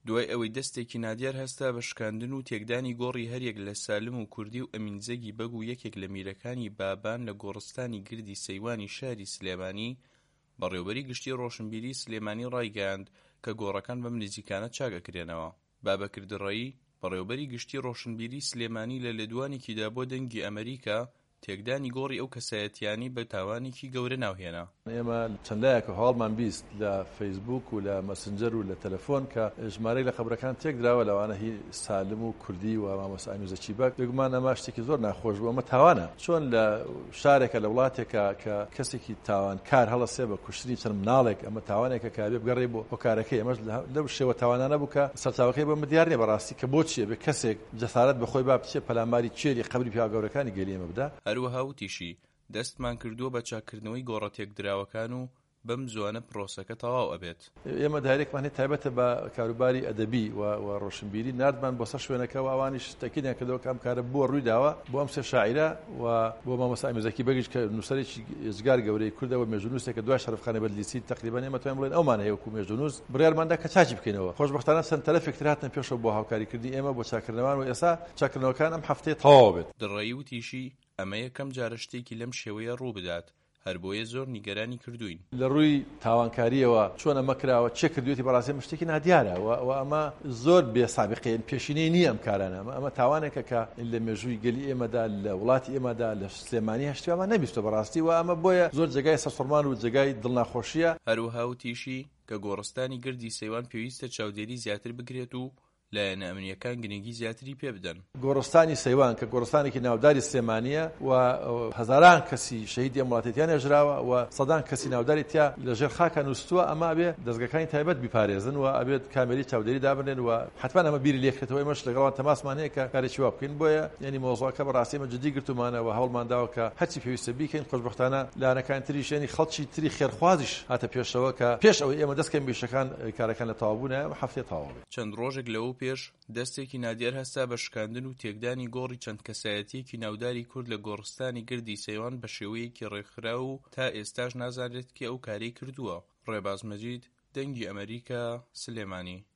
دوای ئەوەی دەستێکی نادیار هەستا بە شکاندن و تێکدانی گۆڕی هەریەک لە سالم و کوردی و ئەمینزەگی بەگ و یەکێک لە میرەکانی بابان لە گۆڕستانی گردی سەیوانی شاری سلێمانی بەڕێوەبەری گشتی ڕۆشنبیری سلێمانی ڕایگەیاند کە گۆڕەکان بەم نزیکانە چاکەکرێنەوە. بابەکردڕایی بەڕێوەبەری گشتی ڕۆشنبیری سلێمانی لە لێدوانێکیدا بۆ دەنگی ئەمریکا تێکدانی گۆڕی ئەو کەسایەتیانی بە تاوانێکی گەورە ناوهێنا. ئێمە چەندلایەکە هەواڵمان بیست لە فەیسبوک و لە مەسنجەر و لە تەلەفۆن کە ژمارەی لە خەبرەکان تێک دراوە لەوانە هی سالم و کوردی و مامۆستا ئامۆزەکی بەگ دەگومان ئەمە شتێکی زۆر ناخۆش بوو. ئەمە تاوانە چۆن لە شارێکە لە وڵاتێکە کە کەسێکی تاوانکار هەڵەسێ بە کوشتنی چەند مناڵێک ئەمە تاوانێکە کە بێ بگەڕێ بۆ هۆکارەکەی. ئەمەش لەو شێوە تاوانانە بوو کە سەرچاوەکەی بۆ دیار نییە بەڕاستی کە بۆچیە بێ کەسێک جەسارەت بەخۆی با بچێ پەلاماری چێری قەبری پیاگەورەکانی گەلی ئێمە بدا. هەروەها وتیشی دەستمان کردووە بە چاکردنەوەی گۆڕە تێکدراوەکان و بەم زوانە پرۆسەکە تەواو ئەبێت. ئێمە دایرێکمان هەیە تایبەتە بە کاروباری ئەدەبی و ڕۆشنبیری نردمان بۆ سەر شوێنەکە و ئەوانیش تەکیدیان کردەوە کەم کارە بۆ ڕوویداوە بۆ ئەم سێ شاعیرە و بۆ مامۆستا ئامۆزەکی بەگیش کە نووسەرێکی ێزگار گەورەی کوردەوە مێژونووسێکە دوای شەرفخانە بەدلیسی تقریبا ئێمە توانین بڵێن ئەومان هەیە وەکو مێژونووس بڕیارماندا کە چاچی بکەینەوە. خۆشبەختانە چەند تەلەفێک تر هاتنە پێشەوە بۆ هاوکاریکردنی ئێمە بۆ چاکردنەوەوان و ئێستا چاکردنەوەکان ئەم هەفتەیە تەواو بێت. دڕایی وتیشی ئەمە یەکەم جارە شتێکی لەم شێوەیە ڕوو بدات هەر بۆیە زۆر نیگەرانی کردوین. لە ڕووی تاوانکاریەوە چۆن ئەمە کراوە چێ کردوێتی بەڕاستی شتێکی نادیارە و ئەمە زۆر بێسابقەیە پێشینەی نییە ئەم کارانە. ئەمە تاوانێکە کە لە مێژووی گەلی ئێمەدا لە وڵاتی ئێمەدا لە سلێمانی هەشتیوەمان نەبیستە بەڕاستی و ئەمە بۆیە زۆر جێگای سەرسوڕمان و جێگای دڵناخۆشیە. هەروەها وتیشی کە گۆڕستانی گردی سەیوان پێویستە چاودێری زیاتر بکرێت و لایەنە ئەمنیەکان گرنگی زیاتری پێ بدەن. گۆڕستانی سەیوان کە گۆڕستانێکی ناوداری سلێمانیە و هەزاران کەسی شەهیدی ئەم وڵاتیان هێژراوە و سەدان کەسی ناوداری تیا لەژێر خاکە نووسووە. ئەمە ئەبێ دەستگەکانی تایبەت بیپارێزن و ئەبێت کامێری چاودێری دابنێن و حتما ئەمە بیری لێکرێتەوە. ئێمەش لەگەڵان تەماسمان هەیە کە کارێکی وا بکەین. بۆیە یعنی مۆزوعەکە بەڕاستی ئێمە جددی گرتومانە و هەوڵمان داوە کە هەرچی پێویستە بیکەین. خۆشبەختانە لایەنەکان تریش یعنی خەڵکی تری خێرخوازیش هاتە پێشەوە کە پێش ئەوەی ئێمە دەستکەین بێشەکان کارەکان لە تەواوبوونە هەفتەیە تەواو بێت. چەند ڕۆژێک لەوە پێش دەستێکی نادیار هەستا بە شکاندن و تێکدانی گۆڕی چەند کەسایەتیەکی ناوداری کورد لە گۆڕستانی گردی سەیوان بە شێوەیەکی ڕێکخرا و تا ئێستاش نازانرێت کە ئەو کارەی کردووە. ڕێباز مەجید، دەنگی ئەمریکا، سلێمانی.